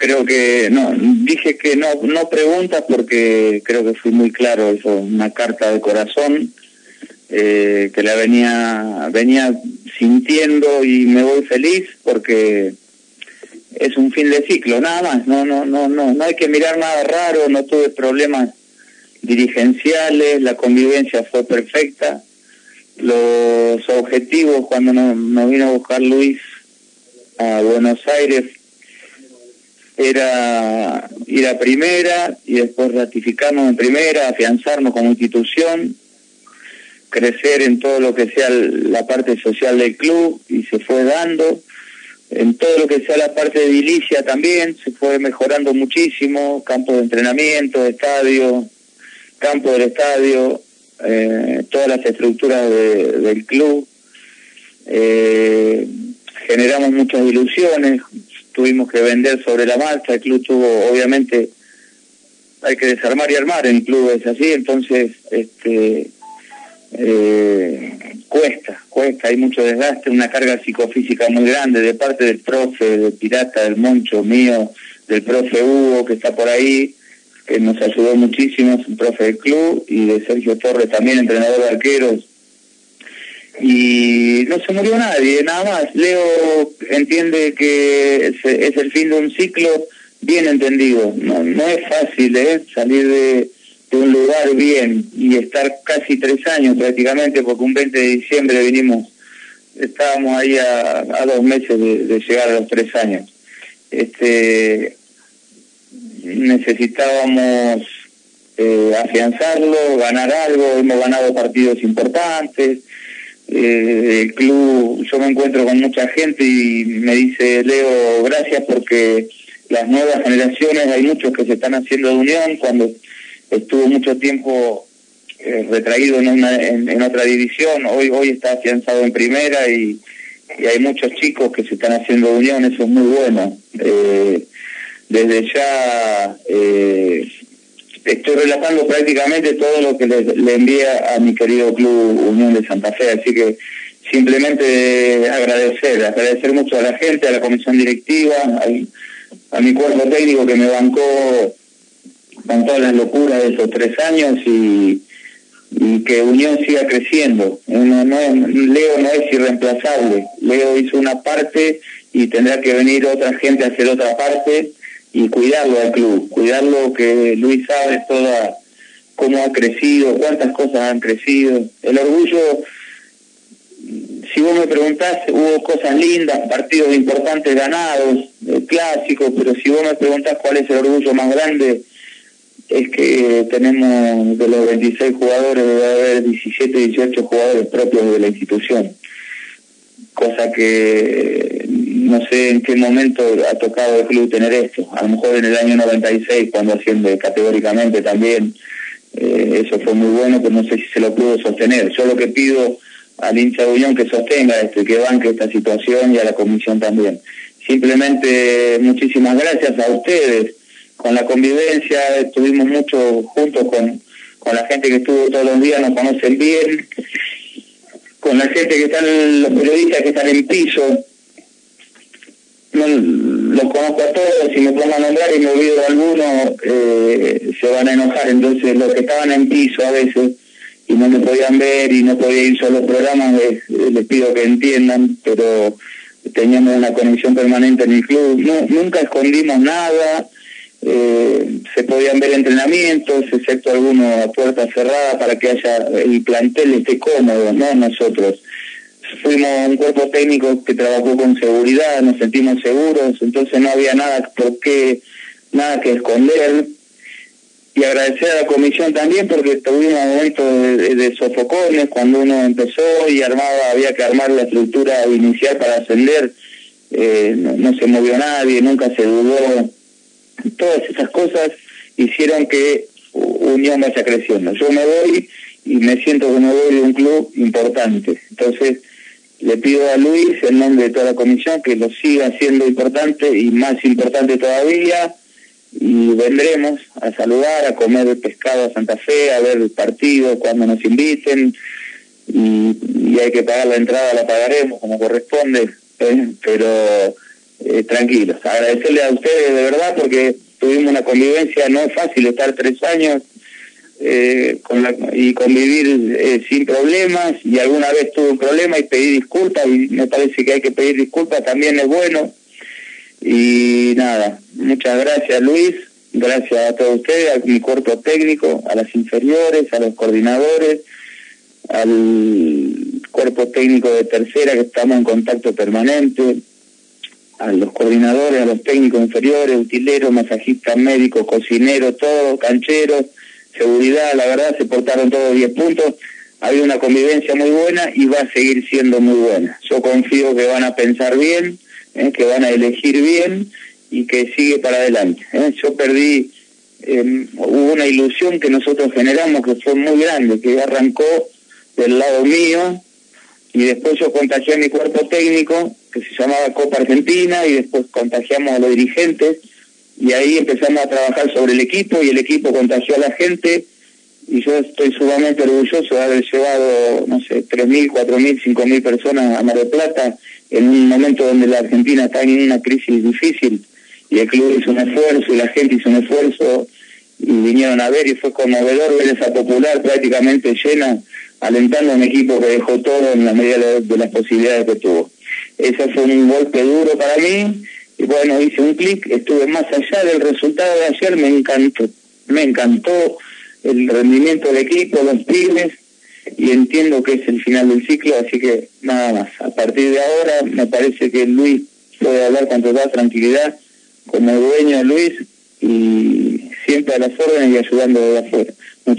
creo que no, dije que no preguntas porque creo que fui muy claro, eso, una carta de corazón que la venía sintiendo y me voy feliz porque es un fin de ciclo, nada más, no hay que mirar nada raro, no tuve problemas dirigenciales, la convivencia fue perfecta, los objetivos cuando nos vino a buscar Luis a Buenos Aires era ir a primera y después ratificarnos en primera, afianzarnos como institución, crecer en todo lo que sea la parte social del club y se fue dando, en todo lo que sea la parte de edilicia también se fue mejorando muchísimo, campo de entrenamiento, estadio, campo del estadio, todas las estructuras del club, generamos muchas ilusiones, tuvimos que vender sobre la marcha, el club tuvo, obviamente, hay que desarmar y armar, en clubes así, entonces cuesta, hay mucho desgaste, una carga psicofísica muy grande de parte del profe, del Pirata, del Moncho, mío, del profe Hugo, que está por ahí, que nos ayudó muchísimo, es un profe del club, y de Sergio Torres también, entrenador de arqueros, y no se murió nadie, nada más. Leo entiende que es el fin de un ciclo bien entendido, no es fácil salir de un lugar bien y estar casi 3 años prácticamente, porque un 20 de diciembre estábamos ahí a 2 meses de llegar a los 3 años. Necesitábamos afianzarlo, ganar algo, hemos ganado partidos importantes, el club, yo me encuentro con mucha gente y me dice, Leo, gracias porque las nuevas generaciones, hay muchos que se están haciendo de Unión, cuando estuvo mucho tiempo retraído en otra división, hoy está afianzado en primera y hay muchos chicos que se están haciendo de Unión, eso es muy bueno. Desde ya estoy relatando prácticamente todo lo que le envía a mi querido club Unión de Santa Fe, así que simplemente agradecer mucho a la gente, a la comisión directiva, a mi cuerpo técnico que me bancó con todas las locuras de esos 3 años y que Unión siga creciendo. Leo no es irreemplazable, Leo hizo una parte y tendrá que venir otra gente a hacer otra parte y cuidarlo al club, cuidarlo, que Luis sabe toda cómo ha crecido, cuántas cosas han crecido. El orgullo, si vos me preguntás, hubo cosas lindas, partidos importantes ganados, clásicos, pero si vos me preguntás cuál es el orgullo más grande, es que tenemos de los 26 jugadores, debe haber 17, 18 jugadores propios de la institución, cosa que no sé en qué momento ha tocado el club tener esto, a lo mejor en el año 96 cuando asciende categóricamente también, eso fue muy bueno, pero no sé si se lo pudo sostener. Yo lo que pido al hincha de Unión que sostenga que banque esta situación, y a la comisión también. Simplemente muchísimas gracias a ustedes, con la convivencia, estuvimos mucho juntos con la gente que estuvo todos los días, nos conocen bien, con la gente que están, los periodistas que están en piso, los conozco a todos, si me pongo a nombrar y me olvido de alguno, se van a enojar. Entonces los que estaban en piso a veces y no me podían ver y no podía ir yo a los programas, les pido que entiendan, pero teníamos una conexión permanente en el club, nunca escondimos nada, se podían ver entrenamientos, excepto algunos a puerta cerrada para que el plantel esté cómodo, no nosotros. Fuimos un cuerpo técnico que trabajó con seguridad, nos sentimos seguros, entonces no había nada que esconder. Y agradecer a la comisión también, porque tuvimos momentos de sofocones cuando uno empezó y había que armar la estructura inicial para ascender, no se movió nadie, nunca se dudó. Todas esas cosas hicieron que Unión vaya creciendo. Yo me voy y me siento que me voy de un club importante. Entonces le pido a Luis, en nombre de toda la comisión, que lo siga haciendo importante y más importante todavía, y vendremos a saludar, a comer pescado a Santa Fe, a ver el partido cuando nos inviten, y hay que pagar la entrada, la pagaremos como corresponde, pero tranquilos. Agradecerle a ustedes de verdad porque tuvimos una convivencia, no es fácil estar 3 años y convivir sin problemas, y alguna vez tuve un problema y pedí disculpas, y me parece que hay que pedir disculpas, también es bueno. Y nada, muchas gracias Luis, gracias a todos ustedes, a mi cuerpo técnico, a las inferiores, a los coordinadores, al cuerpo técnico de tercera que estamos en contacto permanente, a los coordinadores, a los técnicos inferiores, utileros, masajistas, médicos, cocineros, todos, cancheros, seguridad, la verdad se portaron todos 10 puntos, había una convivencia muy buena y va a seguir siendo muy buena. Yo confío que van a pensar bien, que van a elegir bien y que sigue para adelante. Yo perdí, hubo una ilusión que nosotros generamos que fue muy grande, que arrancó del lado mío, y después yo contagié a mi cuerpo técnico, que se llamaba Copa Argentina, y después contagiamos a los dirigentes, y ahí empezamos a trabajar sobre el equipo, y el equipo contagió a la gente, y yo estoy sumamente orgulloso de haber llevado, no sé, 3.000, 4.000, 5.000 personas a Mar del Plata, en un momento donde la Argentina está en una crisis difícil, y el club hizo un esfuerzo, y la gente hizo un esfuerzo, y vinieron a ver, y fue conmovedor ver esa Popular prácticamente llena, alentando a un equipo que dejó todo en la medida de las posibilidades que tuvo. Ese fue un golpe duro para mí, y bueno, hice un clic, estuve más allá del resultado de ayer, me encantó el rendimiento del equipo, los pibes, y entiendo que es el final del ciclo, así que nada más. A partir de ahora me parece que Luis puede hablar con total tranquilidad, como dueño de Luis, y siempre a las órdenes y ayudando de afuera.